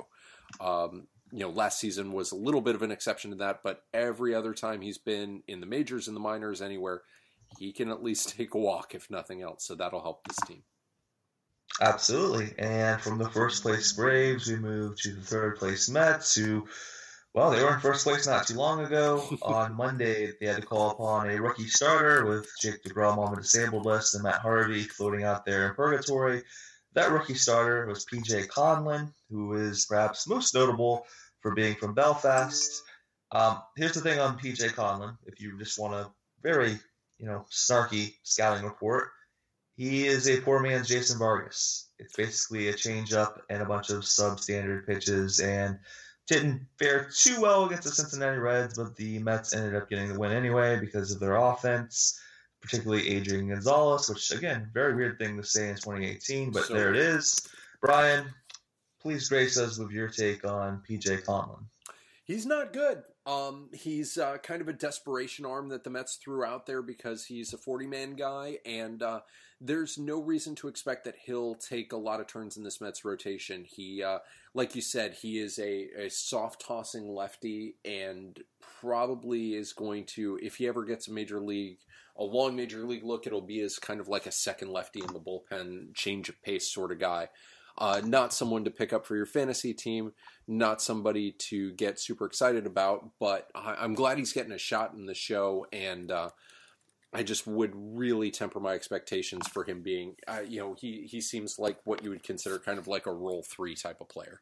Um, you know, last season was a little bit of an exception to that. But every other time he's been in the majors, in the minors, anywhere, he can at least take a walk, if nothing else. So that'll help this team. Absolutely. And from the first place Braves, we moved to the third place Mets, who... Well, they were in first place not too long ago. On Monday, they had to call upon a rookie starter with Jake DeGrom on the disabled list and Matt Harvey floating out there in purgatory. That rookie starter was P J Conlon, who is perhaps most notable for being from Belfast. Um, here's the thing on P J Conlon, if you just want a very, you know, snarky scouting report. He is a poor man's Jason Vargas. It's basically a changeup and a bunch of substandard pitches, and didn't fare too well against the Cincinnati Reds, but the Mets ended up getting the win anyway because of their offense, particularly Adrian Gonzalez, which, again, very weird thing to say in twenty eighteen, but so, there it is. Brian, please grace us with your take on P J Conlon. He's not good. Um, he's uh, kind of a desperation arm that the Mets threw out there because he's a forty-man guy, and uh, there's no reason to expect that he'll take a lot of turns in this Mets rotation. He, uh, like you said, he is a, a soft-tossing lefty and probably is going to, if he ever gets a major league, a long major league look, it'll be as kind of like a second lefty in the bullpen, change of pace sort of guy. Uh, not someone to pick up for your fantasy team, not somebody to get super excited about, but I, I'm glad he's getting a shot in the show, and uh, I just would really temper my expectations for him being, uh, you know, he, he seems like what you would consider kind of like a role three type of player.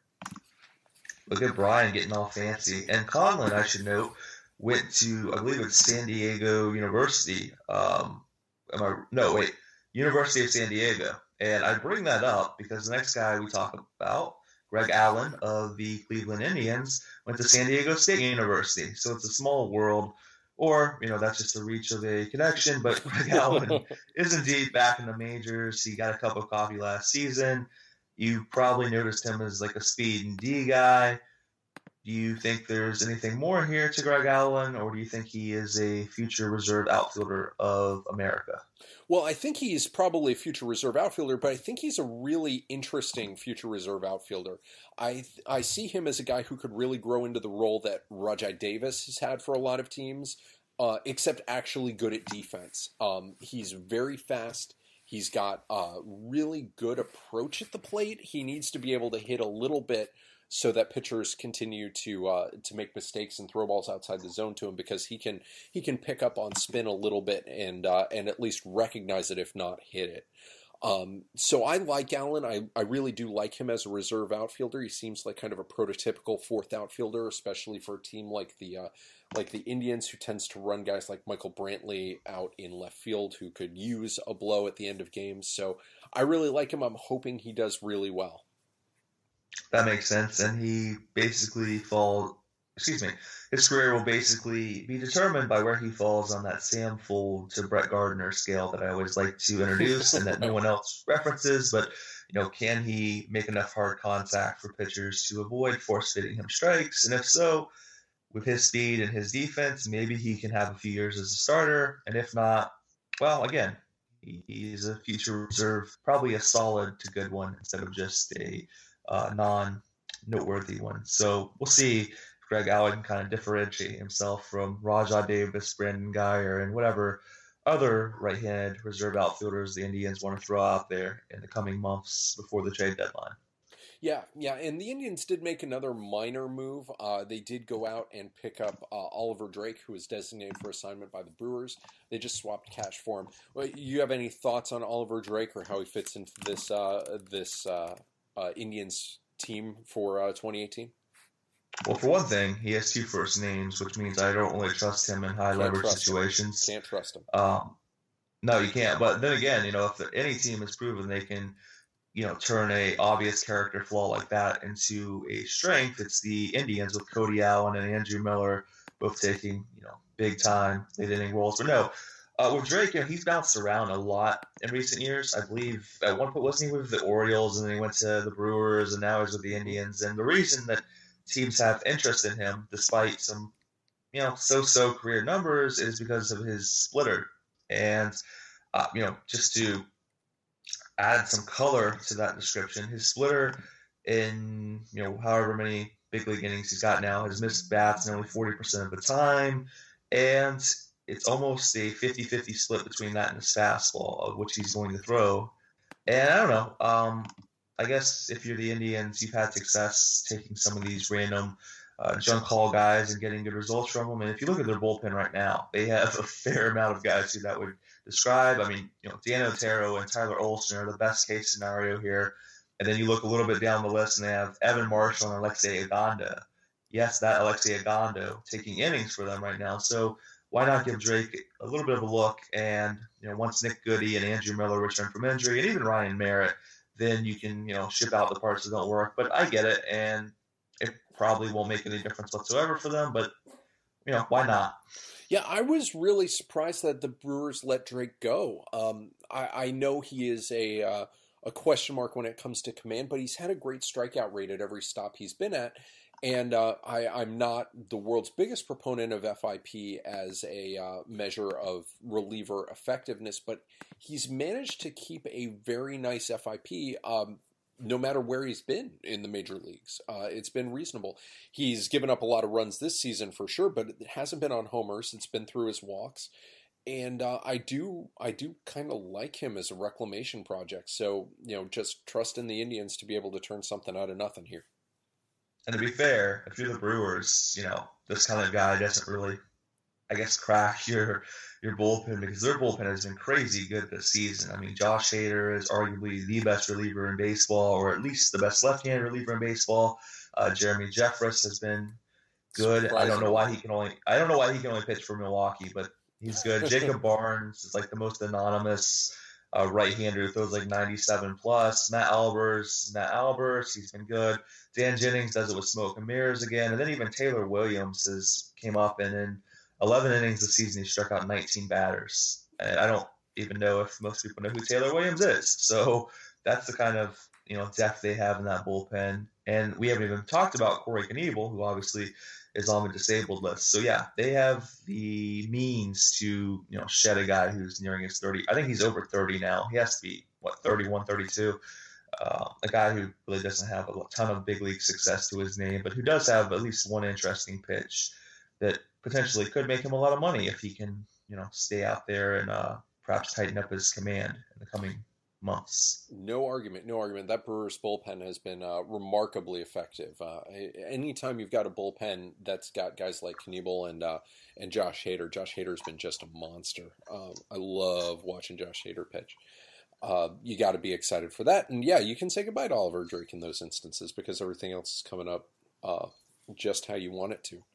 Look at Brian getting all fancy. And Conlon, I should note, went to, I believe it's San Diego University. Um, am I, no, wait, University of San Diego. And I bring that up because the next guy we talk about, Greg Allen of the Cleveland Indians, went to San Diego State University. So it's a small world, or, you know, that's just the reach of a connection. But Greg Allen is indeed back in the majors. He got a cup of coffee last season. You probably noticed him as like a speed and D guy. Do you think there's anything more here to Greg Allen, or do you think he is a future reserve outfielder of America? Well, I think he's probably a future reserve outfielder, but I think he's a really interesting future reserve outfielder. I I see him as a guy who could really grow into the role that Rajai Davis has had for a lot of teams, uh, except actually good at defense. Um, he's very fast. He's got a really good approach at the plate. He needs to be able to hit a little bit so that pitchers continue to uh, to make mistakes and throw balls outside the zone to him, because he can he can pick up on spin a little bit and uh, and at least recognize it, if not hit it. Um, so I like Allen. I, I really do like him as a reserve outfielder. He seems like kind of a prototypical fourth outfielder, especially for a team like the uh, like the Indians, who tends to run guys like Michael Brantley out in left field who could use a blow at the end of games. So I really like him. I'm hoping he does really well. That makes sense, and he basically fall. Excuse me. His career will basically be determined by where he falls on that Sam Fuld to Brett Gardner scale that I always like to introduce and that no one else references. But, you know, can he make enough hard contact for pitchers to avoid force-fitting him strikes? And if so, with his speed and his defense, maybe he can have a few years as a starter. And if not, well, again, he, he's a future reserve, probably a solid to good one instead of just a uh, non-noteworthy one. So we'll see. Greg Allen can kind of differentiate himself from Rajai Davis, Brandon Guyer, and whatever other right-handed reserve outfielders the Indians want to throw out there in the coming months before the trade deadline. Yeah, yeah, and the Indians did make another minor move. Uh, they did go out and pick up uh, Oliver Drake, who was designated for assignment by the Brewers. They just swapped cash for him. Well, you have any thoughts on Oliver Drake or how he fits into this uh, this uh, uh, Indians team for uh, twenty eighteen? Well, for one thing, he has two first names, which means I don't really trust him in high can't leverage situations. Him. Can't trust him. Um, no, you can't. But then again, you know, if any team has proven they can, you know, turn a obvious character flaw like that into a strength, it's the Indians with Cody Allen and Andrew Miller both taking, you know, big time late inning roles. But no, uh, with Drake, you know, he's bounced around a lot in recent years. I believe at one point wasn't he with the Orioles, and then he went to the Brewers, and now he's with the Indians. And the reason that teams have interest in him, despite some, you know, so-so career numbers, is because of his splitter. And, uh, you know, just to add some color to that description, his splitter in, you know, however many big league innings he's got now has missed bats in only forty percent of the time. And it's almost a fifty-fifty split between that and his fastball, of which he's going to throw. And I don't know, um, I guess if you're the Indians, you've had success taking some of these random uh, junk haul guys and getting good results from them. And if you look at their bullpen right now, they have a fair amount of guys who that would describe. I mean, you know, Dan Otero and Tyler Olson are the best case scenario here. And then you look a little bit down the list, and they have Evan Marshall and Alexei Agando. Yes, that Alexei Agando taking innings for them right now. So why not give Drake a little bit of a look? And, you know, once Nick Goody and Andrew Miller return from injury, and even Ryan Merritt, then you can, you know, ship out the parts that don't work. But I get it, and it probably won't make any difference whatsoever for them. But, you know, why not? Yeah, I was really surprised that the Brewers let Drake go. Um, I, I know he is a uh, a question mark when it comes to command, but he's had a great strikeout rate at every stop he's been at. And uh, I, I'm not the world's biggest proponent of F I P as a uh, measure of reliever effectiveness, but he's managed to keep a very nice F I P um, no matter where he's been in the major leagues. Uh, it's been reasonable. He's given up a lot of runs this season for sure, but it hasn't been on homers. It's been through his walks. And uh, I do I do kind of like him as a reclamation project. So, you know, just trust in the Indians to be able to turn something out of nothing here. And to be fair, if you're the Brewers, you know, this kind of guy doesn't really, I guess, crack your your bullpen, because their bullpen has been crazy good this season. I mean, Josh Hader is arguably the best reliever in baseball, or at least the best left-handed reliever in baseball. Uh, Jeremy Jeffress has been good. Surprising. I don't know why he can only I don't know why he can only pitch for Milwaukee, but he's good. Jacob Barnes is like the most anonymous uh, right-hander who throws like ninety-seven plus. Matt Albers, Matt Albers, he's been good. Dan Jennings does it with smoke and mirrors again. And then even Taylor Williams has came up, and in eleven innings this season, he struck out nineteen batters. And I don't even know if most people know who Taylor Williams is. So that's the kind of, you know, depth they have in that bullpen. And we haven't even talked about Corey Knebel, who obviously is on the disabled list. So yeah, they have the means to, you know, shed a guy who's nearing his thirty. I think he's over thirty now. He has to be, what, thirty-one, thirty-two. Uh, a guy who really doesn't have a ton of big league success to his name, but who does have at least one interesting pitch that potentially could make him a lot of money if he can, you know, stay out there and uh, perhaps tighten up his command in the coming months. No argument, no argument. That Brewers bullpen has been uh, remarkably effective. Uh, anytime you've got a bullpen that's got guys like Knebel and uh, and Josh Hader, Josh Hader's been just a monster. Um, I love watching Josh Hader pitch. uh, you got to be excited for that. And yeah, you can say goodbye to Oliver Drake in those instances because everything else is coming up uh, just how you want it to.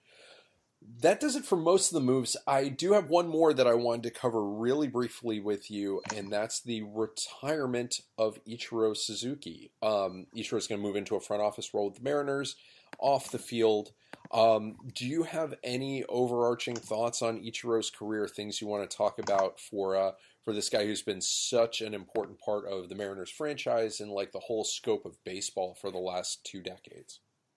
That does it for most of the moves. I do have one more that I wanted to cover really briefly with you, and that's the retirement of Ichiro Suzuki. Um, Ichiro is going to move into a front office role with the Mariners, off the field. Um, do you have any overarching thoughts on Ichiro's career, things you want to talk about for uh, for this guy who's been such an important part of the Mariners franchise and like the whole scope of baseball for the last two decades?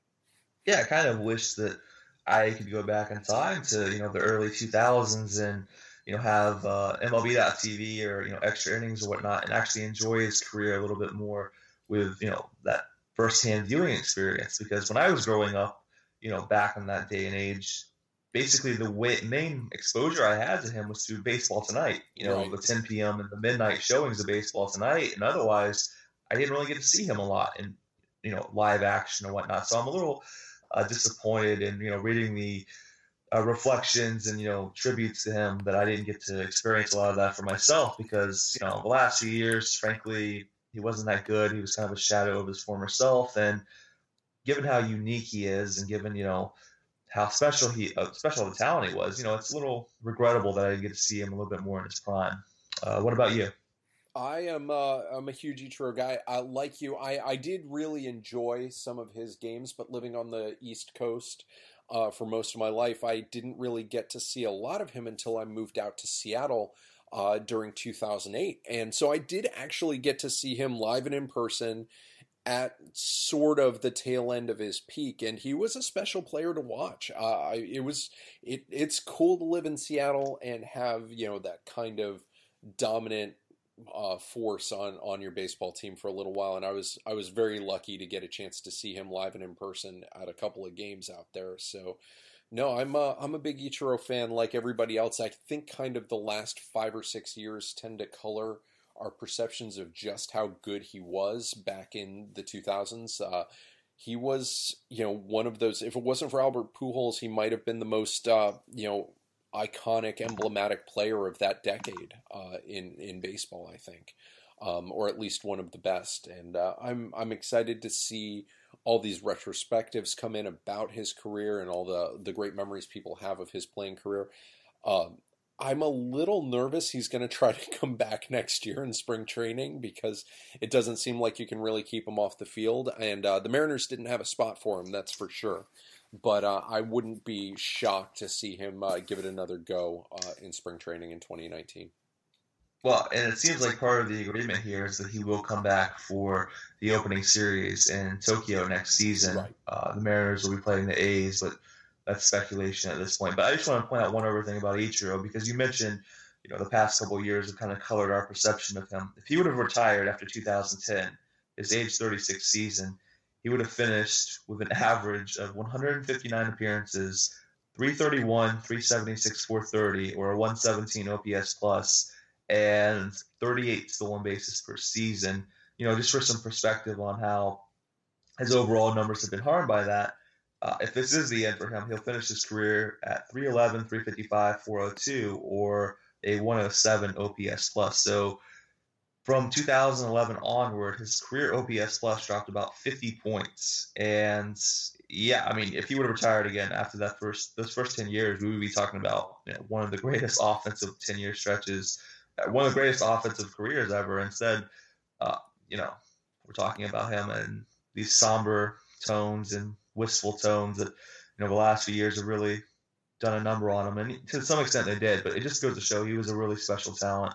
Yeah, I kind of wish that I could go back in time to, you know, the early two thousands and, you know, have uh, M L B dot T V or, you know, extra innings or whatnot and actually enjoy his career a little bit more with, you know, that firsthand viewing experience. Because when I was growing up, you know, back in that day and age, basically the way, main exposure I had to him was through Baseball Tonight, you know, right. The ten p.m. and the midnight showings of Baseball Tonight. And otherwise, I didn't really get to see him a lot in, you know, live action and whatnot. So I'm a little Uh, disappointed and, you know, reading the uh, reflections and, you know, tributes to him that I didn't get to experience a lot of that for myself because, you know, the last few years, frankly, he wasn't that good. He was kind of a shadow of his former self. And given how unique he is and given, you know, how special he, uh, special of a talent he was, you know, it's a little regrettable that I didn't get to see him a little bit more in his prime. Uh, what about you? I am uh, I'm a huge Ichiro guy. I like you. I, I did really enjoy some of his games, but living on the East Coast uh, for most of my life, I didn't really get to see a lot of him until I moved out to Seattle uh, during two thousand eight. And so I did actually get to see him live and in person at sort of the tail end of his peak, and he was a special player to watch. Uh, it was it it's cool to live in Seattle and have, you know, that kind of dominant Uh, force on on your baseball team for a little while, and I was I was very lucky to get a chance to see him live and in person at a couple of games out there. So, no, I'm a, I'm a big Ichiro fan, like everybody else. I think kind of the last five or six years tend to color our perceptions of just how good he was back in the two thousands. Uh, he was, you know, one of those. If it wasn't for Albert Pujols, he might have been the most, uh, you know. iconic, emblematic player of that decade uh, in in baseball, I think, um, or at least one of the best. And uh, I'm I'm excited to see all these retrospectives come in about his career and all the the great memories people have of his playing career. Um, I'm a little nervous he's going to try to come back next year in spring training because it doesn't seem like you can really keep him off the field. And uh, the Mariners didn't have a spot for him, that's for sure. But uh, I wouldn't be shocked to see him uh, give it another go uh, in spring training in twenty nineteen. Well, and it seems like part of the agreement here is that he will come back for the opening series in Tokyo next season. Right. Uh, the Mariners will be playing the A's, but that's speculation at this point. But I just want to point out one other thing about Ichiro, because you mentioned, you know, the past couple of years have kind of colored our perception of him. If he would have retired after two thousand ten, his age thirty-six season, he would have finished with an average of one hundred fifty-nine appearances, three thirty-one, three seventy-six, four thirty, or a one seventeen O P S plus, and thirty-eight stolen bases per season. You know, just for some perspective on how his overall numbers have been harmed by that. Uh, if this is the end for him, he'll finish his career at three eleven, three fifty-five, four oh two, or a one oh seven O P S plus. So from two thousand eleven onward, his career O P S plus dropped about fifty points. And yeah, I mean, if he would have retired again after that first those first ten years, we would be talking about, you know, one of the greatest offensive ten-year stretches, one of the greatest offensive careers ever. Instead, uh, you know, we're talking about him in these somber tones and wistful tones that, you know, the last few years have really done a number on him. And to some extent they did, but it just goes to show he was a really special talent.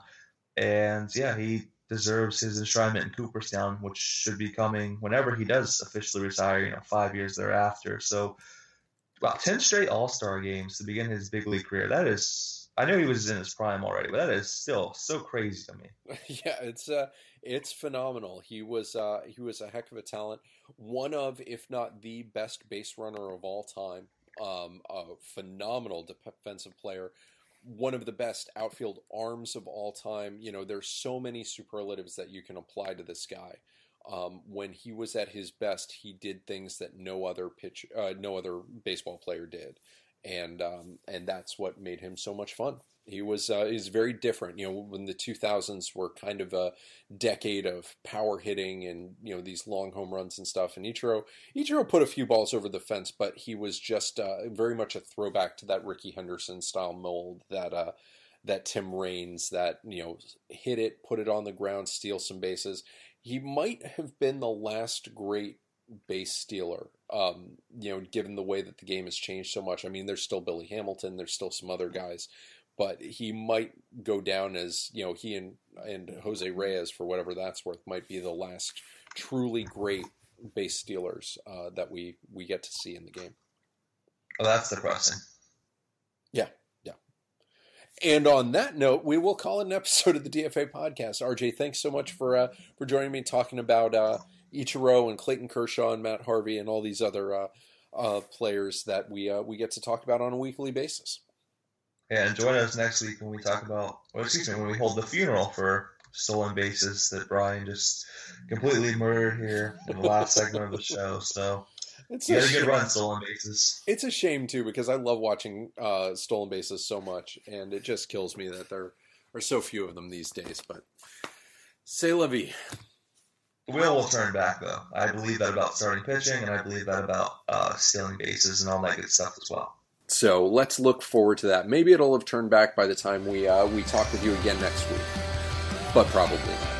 And yeah, he deserves his enshrinement in Cooperstown, which should be coming whenever he does officially retire, you know, five years thereafter. So about ten straight All-Star games to begin his big league career. That is, I know he was in his prime already, but that is still so crazy to me. Yeah, it's uh, it's phenomenal. He was uh, he was a heck of a talent. One of, if not the best base runner of all time. Um, a phenomenal defensive player. One of the best outfield arms of all time. You know, there's so many superlatives that you can apply to this guy. Um, when he was at his best, he did things that no other pitch, uh, no other baseball player did. and um, and that's what made him so much fun. He was uh, he's very different. You know, when the two thousands were kind of a decade of power hitting and, you know, these long home runs and stuff. And Ichiro Ichiro put a few balls over the fence, but he was just uh, very much a throwback to that Rickey Henderson style mold, that uh, that Tim Raines, that, you know, hit it, put it on the ground, steal some bases. He might have been the last great base stealer, um, you know, given the way that the game has changed so much. I mean, there's still Billy Hamilton, there's still some other guys, but he might go down as, you know, he and, and Jose Reyes, for whatever that's worth, might be the last truly great base stealers uh, that we, we get to see in the game. Oh, that's depressing. Yeah, yeah. And on that note, we will call it an episode of the D F A podcast. R J, thanks so much for uh, for joining me, talking about uh, Ichiro and Clayton Kershaw and Matt Harvey and all these other uh, uh, players that we uh, we get to talk about on a weekly basis. And join us next week when we talk about, or excuse me, when we hold the funeral for stolen bases that Brian just completely murdered here in the last segment of the show. So it's you had a good run, stolen bases. It's a shame too, because I love watching uh, stolen bases so much, and it just kills me that there are so few of them these days. But c'est la vie. The wheel will turn back, though. I believe that about starting pitching, and I believe that about uh, stealing bases and all that good stuff as well. So let's look forward to that. Maybe it'll have turned back by the time we uh, we talk with you again next week, but probably not.